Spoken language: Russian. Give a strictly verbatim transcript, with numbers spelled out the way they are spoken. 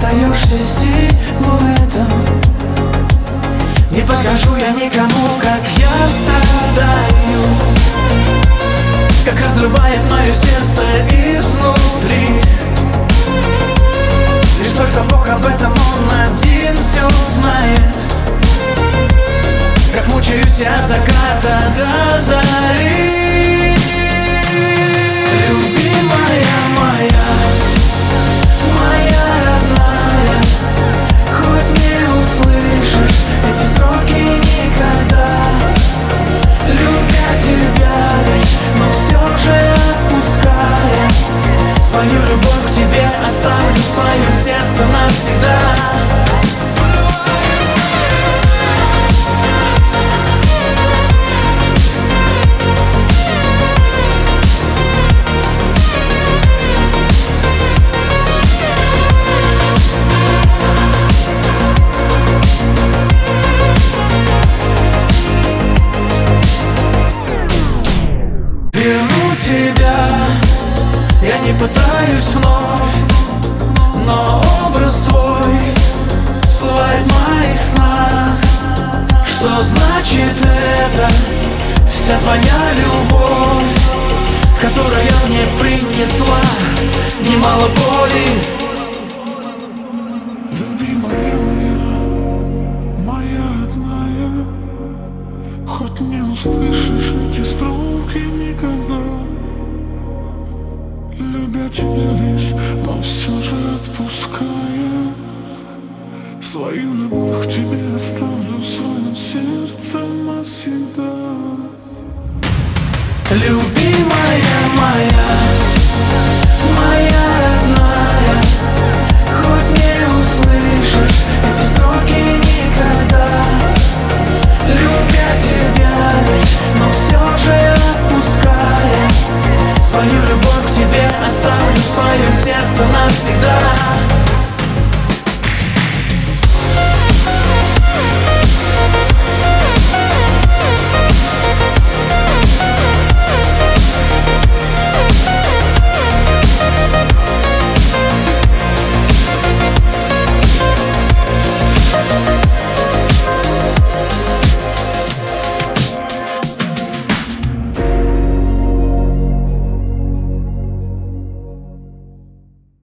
остаешься силуэтом. Не покажу я никому, как я страдаю, как разрывает мое сердце изнутри. Лишь только Бог об этом, Он один все знает. Как мучаюсь я от заката до зари. Любимая моя, моя родная, хоть не услышишь эти строки никогда. Любя тебя лишь, но все же отпуская, свою любовь к тебе оставлю в своем сердце навсегда. Верну тебя я не пытаюсь вновь, но образ твой всплывает в моих снах. Что значит это? Вся твоя любовь, которая мне принесла немало боли. Любимая моя, моя родная, хоть не услышишь эти строки никогда. Любя тебя лишь, но все же отпуская, свою любовь к тебе оставлю в своем сердце навсегда. Любимая моя,